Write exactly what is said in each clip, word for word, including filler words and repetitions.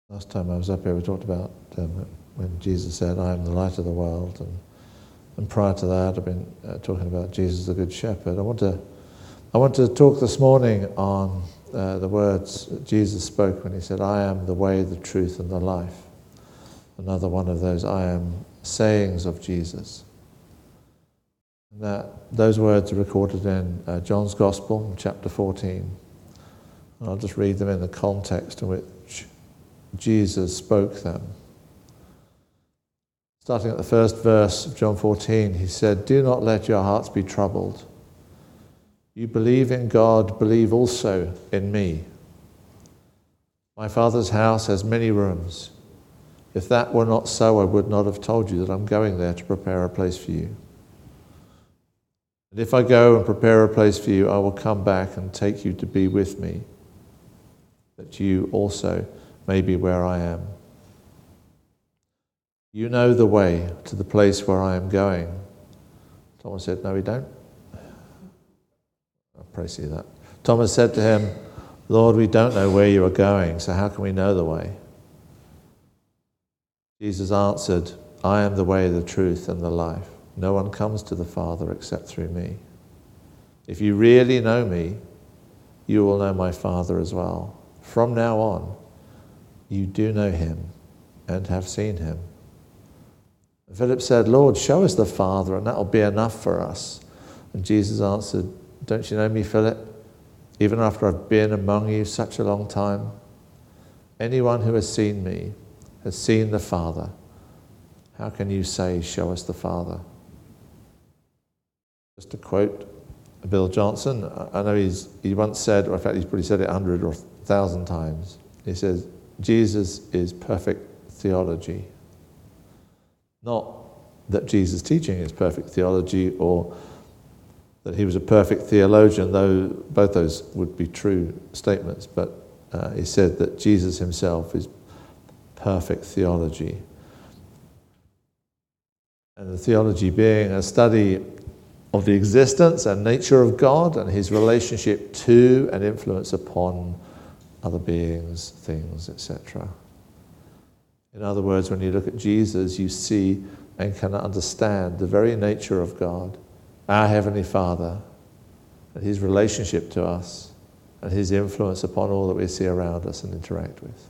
Last time I was up here, we talked about um, when Jesus said, I am the light of the world. And, and prior to that, I've been uh, talking about Jesus, the Good Shepherd. I want to, I want to talk this morning on uh, the words that Jesus spoke when he said, I am the way, the truth, and the life. Another one of those I am sayings of Jesus. And that, those words are recorded in uh, John's Gospel, chapter fourteen. And I'll just read them in the context in which Jesus spoke them. Starting at the first verse of John fourteen, he said, Do not let your hearts be troubled. You believe in God, believe also in me. My Father's house has many rooms. If that were not so, I would not have told you that I'm going there to prepare a place for you. And if I go and prepare a place for you, I will come back and take you to be with me, that you also may be where I am. You know the way to the place where I am going. Thomas said, No, we don't. I pray see that. Thomas said to him, Lord, we don't know where you are going, so how can we know the way? Jesus answered, I am the way, the truth, and the life. No one comes to the Father except through me. If you really know me, you will know my Father as well. From now on, you do know him and have seen him. Philip said, Lord, show us the Father, and that will be enough for us. And Jesus answered, Don't you know me, Philip? Even after I've been among you such a long time? Anyone who has seen me has seen the Father. How can you say, show us the Father? Just to quote Bill Johnson, I know he's, he once said, or in fact he's probably said it a hundred or a thousand times, he says, Jesus is perfect theology. Not that Jesus' teaching is perfect theology or that he was a perfect theologian, though both those would be true statements, but uh, he said that Jesus himself is perfect theology. And the theology being a study of the existence and nature of God and his relationship to and influence upon other beings, things, et cetera. In other words, when you look at Jesus, you see and can understand the very nature of God, our Heavenly Father, and his relationship to us, and his influence upon all that we see around us and interact with.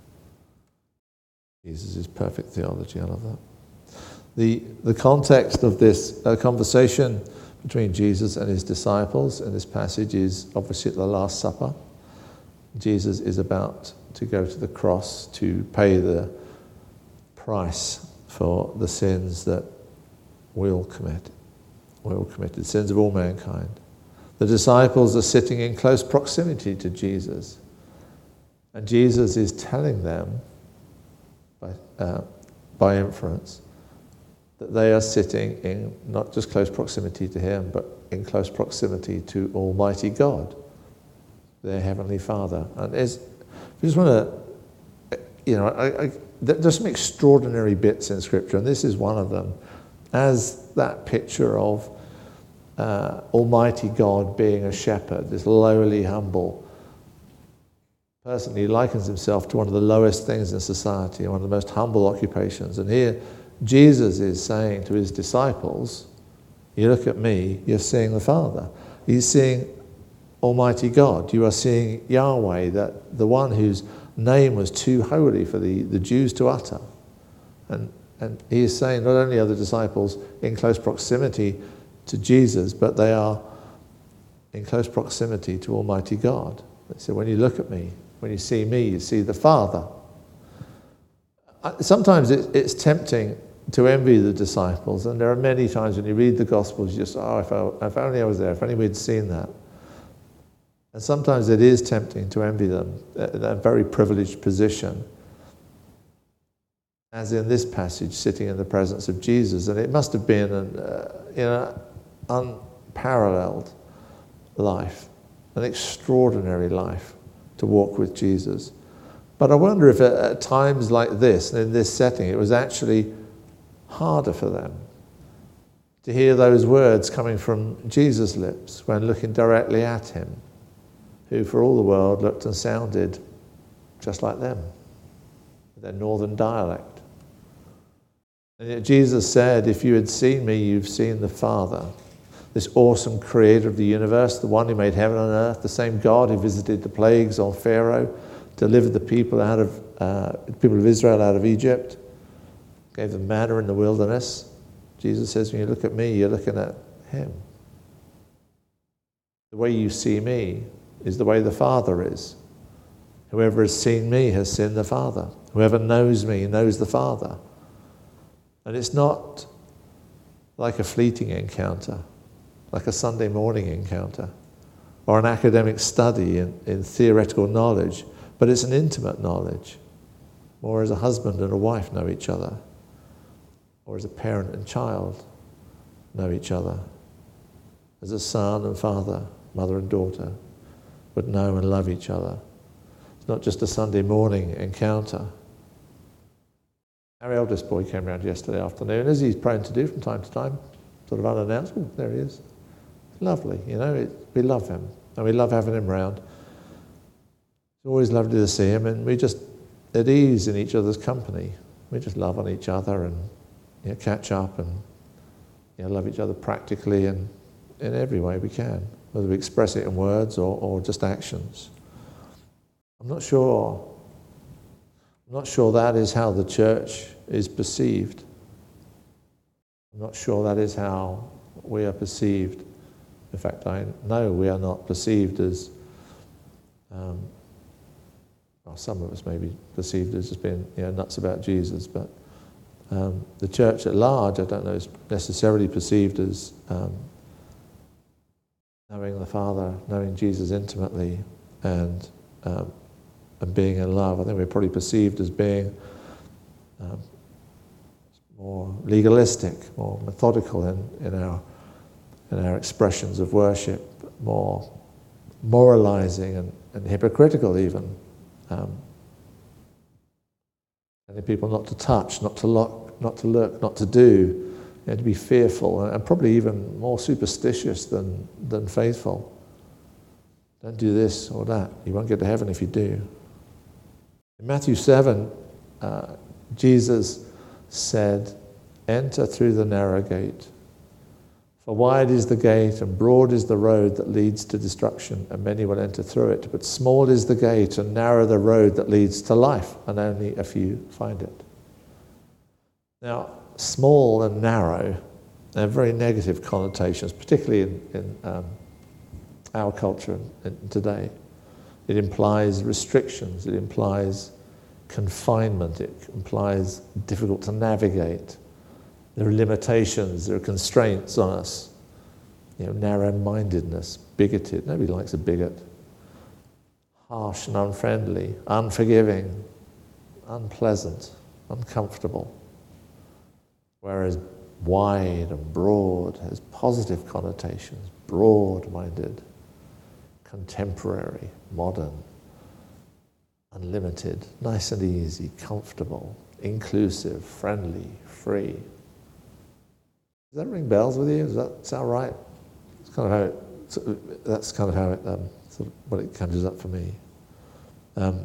Jesus is perfect theology, I love that. The, the context of this uh, conversation between Jesus and his disciples in this passage is obviously at the Last Supper. Jesus is about to go to the cross to pay the price for the sins that we all commit. We all committed, sins of all mankind. The disciples are sitting in close proximity to Jesus, and Jesus is telling them, by, uh, by inference, that they are sitting in not just close proximity to him, but in close proximity to Almighty God, their Heavenly Father. And is, we just want to, you know, I, I, there's some extraordinary bits in Scripture, and this is one of them, as that picture of uh, Almighty God being a shepherd, this lowly, humble person. He likens himself to one of the lowest things in society, one of the most humble occupations. And here, Jesus is saying to his disciples, you look at me, you're seeing the Father. He's seeing Almighty God. You are seeing Yahweh, that the one whose name was too holy for the, the Jews to utter. And, and he is saying not only are the disciples in close proximity to Jesus, but they are in close proximity to Almighty God. So when you look at me, when you see me, you see the Father. Sometimes it, it's tempting to envy the disciples, and there are many times when you read the Gospels, you just, oh, if, I, if only I was there, if only we'd seen that. And sometimes it is tempting to envy them, that very privileged position, as in this passage, sitting in the presence of Jesus. And it must have been an uh, you know, unparalleled life, an extraordinary life to walk with Jesus. But I wonder if at, at times like this, in this setting, it was actually harder for them to hear those words coming from Jesus' lips when looking directly at him, who for all the world looked and sounded just like them. their northern dialect. And yet Jesus said, if you had seen me, you've seen the Father. This awesome creator of the universe, the one who made heaven and earth, the same God who visited the plagues on Pharaoh, delivered the people out of uh, the people of Israel out of Egypt, gave them manna in the wilderness. Jesus says, when you look at me, you're looking at him. The way you see me is the way the Father is. Whoever has seen me has seen the Father. Whoever knows me knows the Father. And it's not like a fleeting encounter, like a Sunday morning encounter, or an academic study in, in theoretical knowledge, but it's an intimate knowledge, more as a husband and a wife know each other, or as a parent and child know each other, as a son and father, mother and daughter would know and love each other. It's not just a Sunday morning encounter. Our eldest boy came around yesterday afternoon, as he's prone to do from time to time, sort of unannounced. Oh, there he is. Lovely, you know, it, we love him, and we love having him around. It's always lovely to see him, and we just at ease in each other's company. We just love on each other and you know, catch up and you know, love each other practically and in every way we can, whether we express it in words or, or just actions. I'm not sure. I'm not sure that is how the church is perceived. I'm not sure that is how we are perceived. In fact, I know we are not perceived as, um, well, some of us may be perceived as just being you know, nuts about Jesus, but um, the church at large, I don't know, is necessarily perceived as um, knowing the Father, knowing Jesus intimately, and um, and being in love. I think we're probably perceived as being um, more legalistic, more methodical in, in our in our expressions of worship, more moralizing and, and hypocritical even. Um, telling people not to touch, not to look, not to look, not to do, you know, to be fearful, and, and probably even more superstitious than, than faithful. Don't do this or that. You won't get to heaven if you do. In Matthew seven, uh, Jesus said, enter through the narrow gate. For wide is the gate and broad is the road that leads to destruction, and many will enter through it. But small is the gate and narrow the road that leads to life, and only a few find it. Now, small and narrow have very negative connotations, particularly in, in um, our culture today. It implies restrictions, it implies confinement, it implies difficult to navigate. There are limitations, there are constraints on us. You know, narrow-mindedness, bigoted. Nobody likes a bigot. Harsh and unfriendly, unforgiving, unpleasant, uncomfortable. Whereas wide and broad has positive connotations, broad-minded, contemporary, modern, unlimited, nice and easy, comfortable, inclusive, friendly, free. Does that ring bells with you? Does that sound right? It's kind of how it, that's kind of how it, um, sort of what it conjures up for me. Um,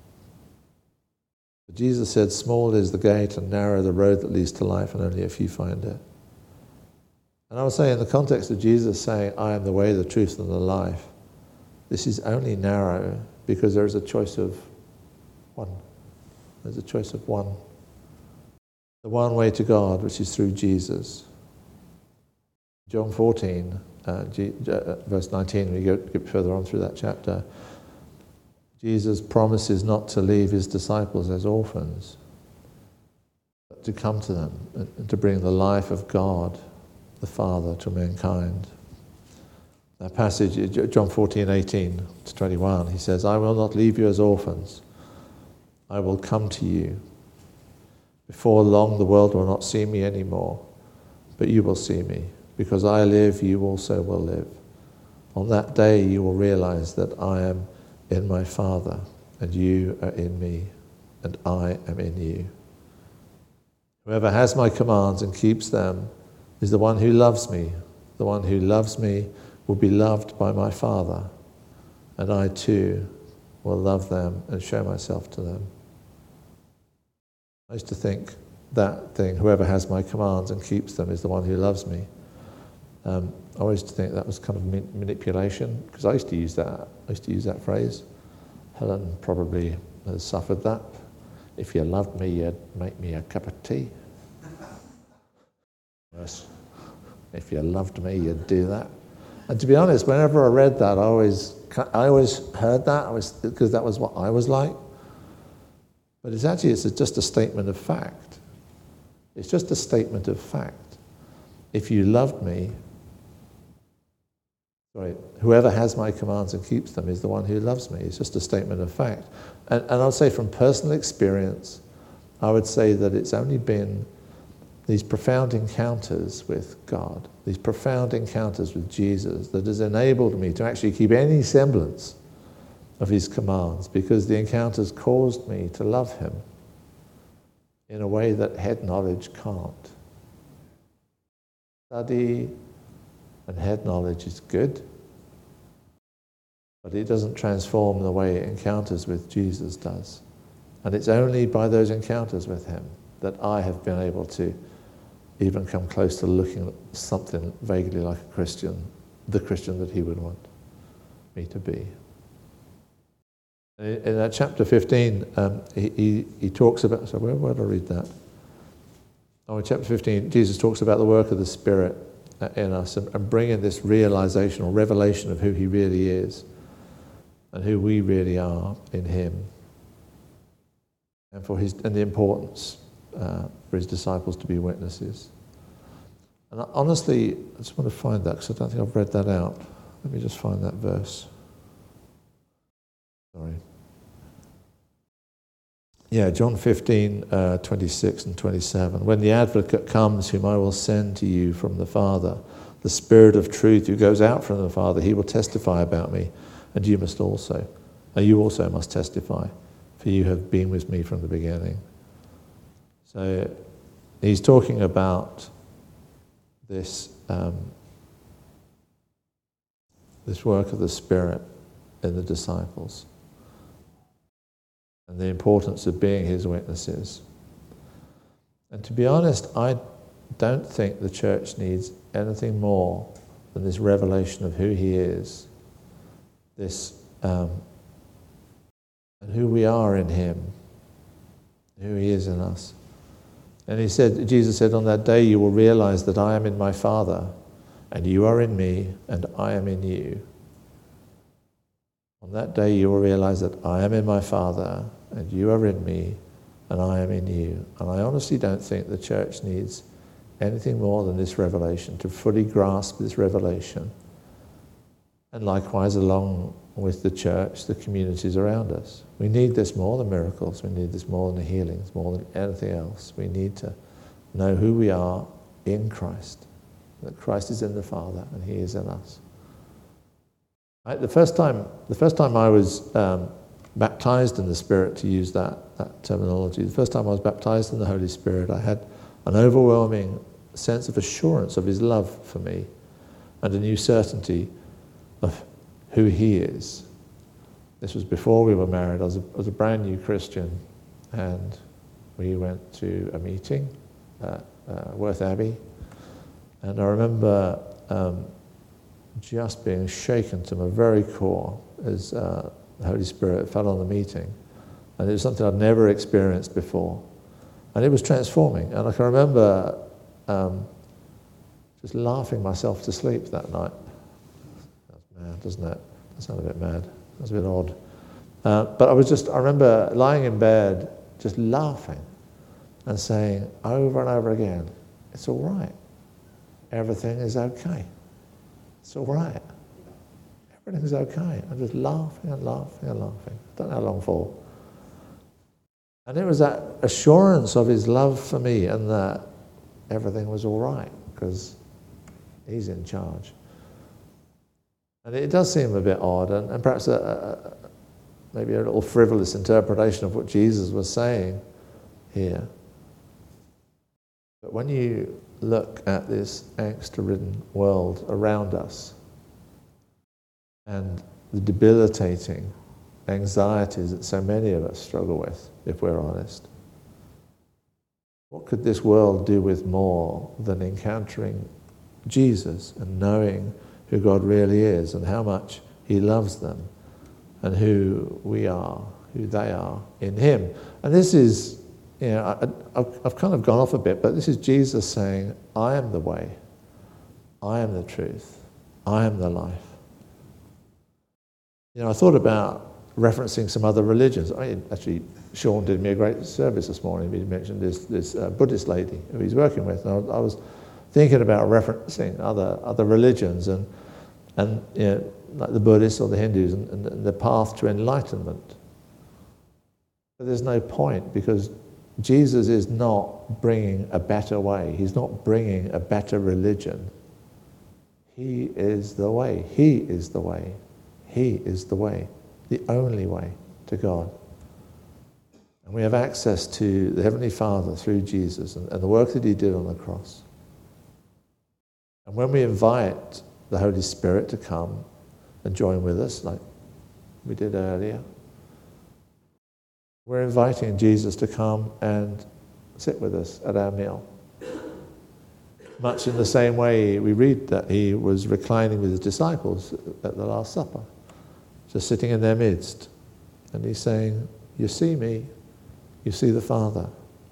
Jesus said, small is the gate and narrow the road that leads to life, and only a few find it. And I would say in the context of Jesus saying, I am the way, the truth, and the life, this is only narrow because there is a choice of one. There's a choice of one. The one way to God, which is through Jesus. John fourteen, uh, G, uh, verse nineteen, we go get further on through that chapter, Jesus promises not to leave his disciples as orphans, but to come to them and to bring the life of God, the Father, to mankind. That passage, John fourteen, eighteen to twenty-one, he says, I will not leave you as orphans. I will come to you. Before long the world will not see me anymore, but you will see me. Because I live, you also will live. On that day you will realize that I am in my Father, and you are in me, and I am in you. Whoever has my commands and keeps them is the one who loves me. The one who loves me will be loved by my Father, and I too will love them and show myself to them. I used to think that thing, whoever has my commands and keeps them is the one who loves me. Um, I used to think that was kind of ma- manipulation, because I used to use that. I used to use that phrase. Helen probably has suffered that. If you loved me, you'd make me a cup of tea. Yes. If you loved me, you'd do that. And to be honest, whenever I read that, I always, I always heard that, I was, because that was what I was like. But it's actually, it's just a statement of fact. It's just a statement of fact. If you loved me, sorry, whoever has my commands and keeps them is the one who loves me. It's just a statement of fact. And, and I would say from personal experience, I would say that it's only been these profound encounters with God, these profound encounters with Jesus, that has enabled me to actually keep any semblance of his commands, because the encounters caused me to love him in a way that head knowledge can't. Study and head knowledge is good, but it doesn't transform the way encounters with Jesus does. And it's only by those encounters with him that I have been able to even come close to looking at something vaguely like a Christian, the Christian that he would want me to be. In that chapter fifteen, um, he, he, he talks about, so where, where did I read that? Oh, in chapter fifteen, Jesus talks about the work of the Spirit in us and, and bringing this realization or revelation of who he really is and who we really are in him, and for his and the importance uh, for his disciples to be witnesses. And I, honestly, I just want to find that, because I don't think I've read that out. Let me just find that verse. Sorry. Yeah, John fifteen, uh, twenty-six and twenty-seven. When the advocate comes, whom I will send to you from the Father, the Spirit of truth who goes out from the Father, he will testify about me, and you must also, and you also must testify, for you have been with me from the beginning. So he's talking about this um, this work of the Spirit in the disciples, and the importance of being his witnesses. And to be honest, I don't think the church needs anything more than this revelation of who he is, this um, and who we are in him, who he is in us. And he said, Jesus said, on that day you will realize that I am in my Father, and you are in me, and I am in you. On that day you will realize that I am in my Father, and you are in me, and I am in you. And I honestly don't think the church needs anything more than this revelation, to fully grasp this revelation. And likewise, along with the church, the communities around us. We need this more than miracles. We need this more than the healings, more than anything else. We need to know who we are in Christ, that Christ is in the Father and he is in us. Right, the first time, the first time I was um, baptized in the Spirit, to use that, that terminology, the first time I was baptized in the Holy Spirit, I had an overwhelming sense of assurance of his love for me and a new certainty of who he is. This was before we were married. I was a, I was a brand new Christian, and we went to a meeting at uh, Worth Abbey, and I remember um, just being shaken to my very core as uh, the Holy Spirit fell on the meeting, and it was something I'd never experienced before, and it was transforming. And I can remember um, just laughing myself to sleep that night. Mad, doesn't it? That sounded a bit mad. That's a bit odd. Uh, but I was just, I remember lying in bed, just laughing and saying over and over again, it's all right. Everything is okay. It's all right. Everything's okay. I'm just laughing and laughing and laughing. I don't know how long for. And it was that assurance of his love for me and that everything was all right because he's in charge. And it does seem a bit odd, and, and perhaps a, a, maybe a little frivolous interpretation of what Jesus was saying here. But when you look at this angst-ridden world around us and the debilitating anxieties that so many of us struggle with, if we're honest, What could this world do with more than encountering Jesus and knowing who God really is and how much he loves them and who we are, who they are in him? And this is, you know, I, I've, I've kind of gone off a bit, but this is Jesus saying, I am the way, I am the truth, I am the life. You know, I thought about referencing some other religions. I mean, actually, Sean did me a great service this morning. He mentioned this, this uh, Buddhist lady who he's working with. And I, I was thinking about referencing other other religions and, and you know, like the Buddhists or the Hindus and, and, and the path to enlightenment. But there's no point because Jesus is not bringing a better way. He's not bringing a better religion. He is the way. He is the way. He is the way, the only way to God. And we have access to the Heavenly Father through Jesus and, and the work that he did on the cross. And when we invite the Holy Spirit to come and join with us, like we did earlier, we're inviting Jesus to come and sit with us at our meal. Much in the same way we read that he was reclining with his disciples at the Last Supper, just sitting in their midst. And he's saying, you see me, you see the Father.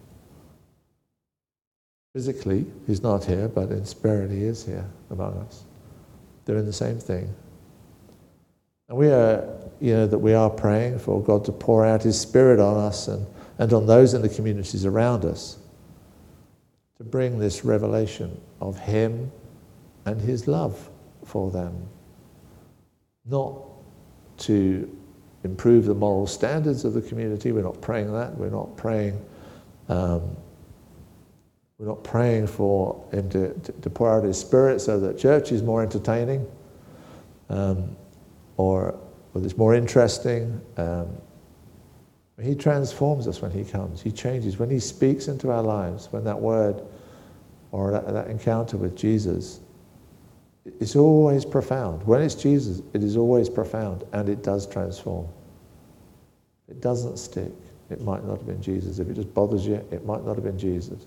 Physically, he's not here, but in spirit he is here among us, doing the same thing. And we are, you know, that we are praying for God to pour out his Spirit on us and, and on those in the communities around us to bring this revelation of him and his love for them. Not to improve the moral standards of the community. We're not praying that. We're not praying um, we're not praying for him to, to, to pour out his Spirit so that church is more entertaining um, or, or it's more interesting. Um, he transforms us when he comes. He changes. When he speaks into our lives, when that word or that, that encounter with Jesus, it's always profound. When it's Jesus, it is always profound, and it does transform. It doesn't stick. It might not have been Jesus. If it just bothers you, it might not have been Jesus.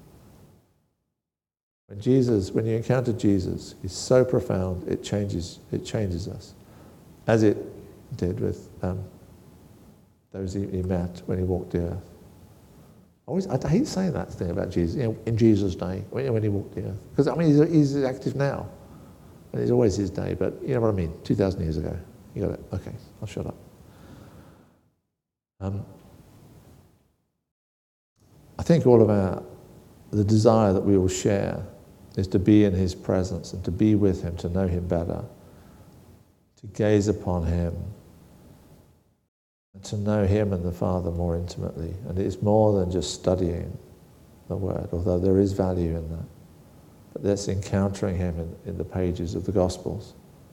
When Jesus, when you encounter Jesus, he's so profound, it changes, it changes us. As it did with um, those he, he met when he walked the earth. I always, I hate saying that thing about Jesus, you know, in Jesus' day, when, when he walked the earth. Because, I mean, he's, he's active now. And it's always his day, but you know what I mean, two thousand years ago. You got it? Okay, I'll shut up. Um, I think all of our, the desire that we will share is to be in his presence and to be with him, to know him better, to gaze upon him, and to know him and the Father more intimately. And it is more than just studying the Word, although there is value in that. But that's encountering him in, in the pages of the Gospels.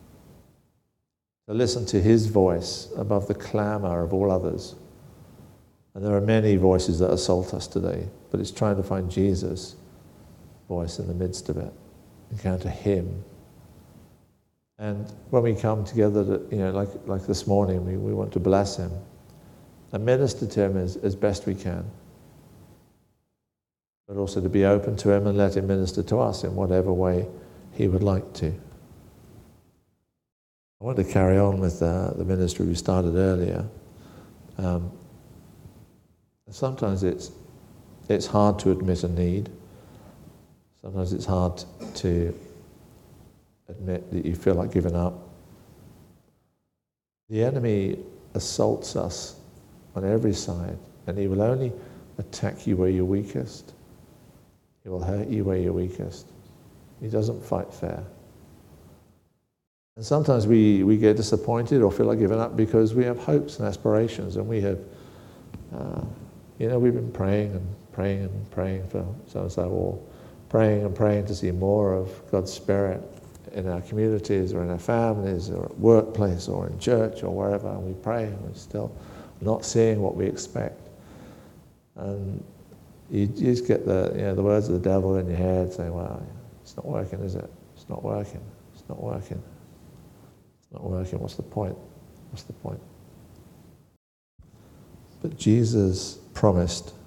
To listen to his voice above the clamour of all others. And there are many voices that assault us today, but it's trying to find Jesus' voice in the midst of it. Encounter him. And when we come together, to, you know, like like this morning, we, we want to bless him and minister to him as, as best we can. But also to be open to him and let him minister to us in whatever way he would like to. I want to carry on with uh, the ministry we started earlier. Um, sometimes it's it's hard to admit a need. Sometimes it's hard to admit that you feel like giving up. The enemy assaults us on every side, and he will only attack you where you're weakest. He will hurt you where you're weakest. He doesn't fight fair. And sometimes we, we get disappointed or feel like giving up because we have hopes and aspirations, and we have, uh, you know, we've been praying and praying and praying for so-and-so, or praying and praying to see more of God's Spirit in our communities or in our families or at workplace or in church or wherever, and we pray and we're still not seeing what we expect. And you, you just get the, you know, the words of the devil in your head saying, well, it's not working, is it? It's not working. It's not working. It's not working. What's the point? What's the point? But Jesus promised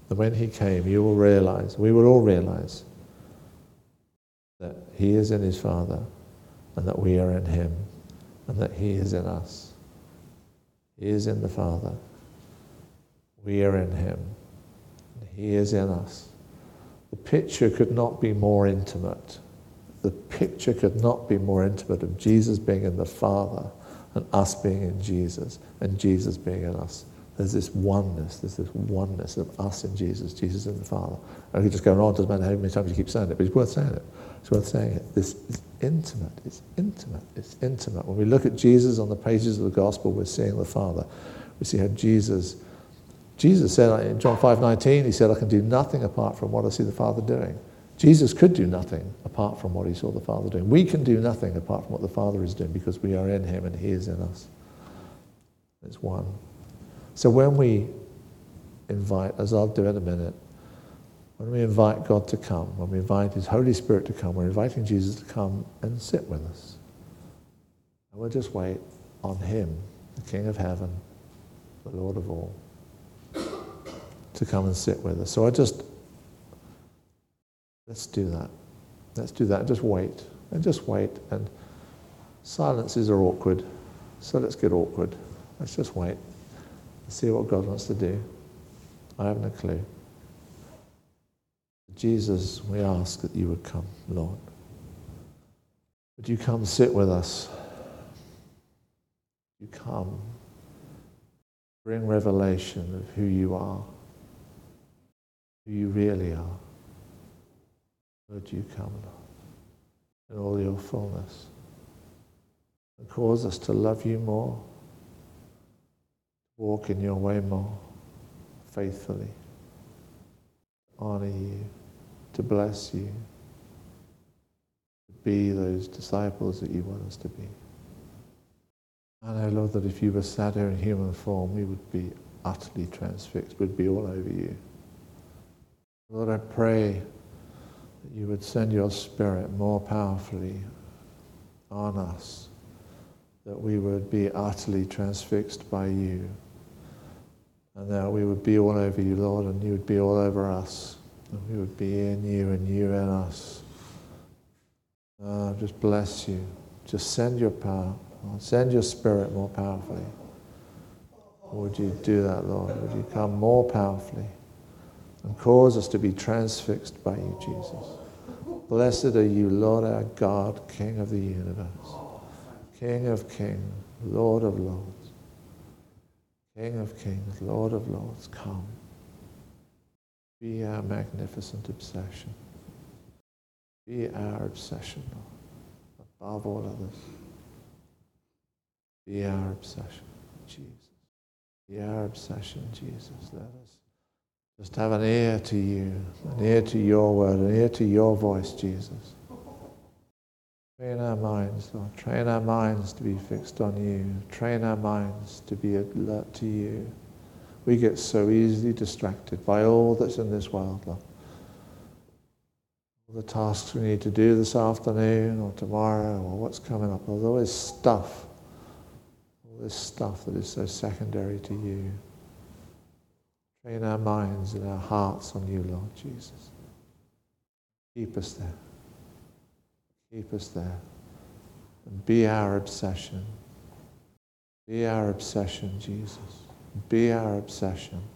And when he came, you will realize, we will all realize, that he is in his Father, and that we are in him, and that he is in us. He is in the Father. We are in him. And he is in us. The picture could not be more intimate. The picture could not be more intimate of Jesus being in the Father and us being in Jesus and Jesus being in us. There's this oneness, there's this oneness of us in Jesus, Jesus in the Father. I could just go on, doesn't matter how many times you keep saying it, but it's worth saying it. It's worth saying it. This is intimate, it's intimate, it's intimate. When we look at Jesus on the pages of the Gospel, we're seeing the Father. We see how Jesus, Jesus said in John five nineteen, he said, I can do nothing apart from what I see the Father doing. Jesus could do nothing apart from what he saw the Father doing. We can do nothing apart from what the Father is doing because we are in him and he is in us. It's one. So when we invite, as I'll do in a minute, when we invite God to come, when we invite his Holy Spirit to come, we're inviting Jesus to come and sit with us. And we'll just wait on him, the King of heaven, the Lord of all, to come and sit with us. So I just, let's do that. Let's do that. Just wait. And just wait. And silences are awkward. So let's get awkward. Let's just wait. See what God wants to do. I haven't a clue. Jesus, we ask that you would come, Lord. Would you come sit with us? You come. Bring revelation of who you are, who you really are. Would you come, Lord, in all your fullness, and cause us to love you more, walk in your way more faithfully, honor you, to bless you, to be those disciples that you want us to be. I know, Lord, that if you were sat here in human form, we would be utterly transfixed, we'd be all over you. Lord, I pray that you would send your Spirit more powerfully on us, that we would be utterly transfixed by you, and that we would be all over you, Lord, and you would be all over us, and we would be in you and you in us. Uh, just bless you. Just send your power. Send your Spirit more powerfully. Would you do that, Lord? Would you come more powerfully and cause us to be transfixed by you, Jesus? Blessed are you, Lord our God, King of the universe, King of kings, Lord of lords. King of kings, Lord of lords, come. Be our magnificent obsession. Be our obsession, Lord, above all others. Be our obsession, Jesus. Be our obsession, Jesus. Let us just have an ear to you, an ear to your word, an ear to your voice, Jesus. Train our minds, Lord. Train our minds to be fixed on you. Train our minds to be alert to you. We get so easily distracted by all that's in this world, Lord. All the tasks we need to do this afternoon or tomorrow or what's coming up. There's always stuff. All this stuff that is so secondary to you. Train our minds and our hearts on you, Lord Jesus. Keep us there. Keep us there. And be our obsession. Be our obsession, Jesus. Be our obsession.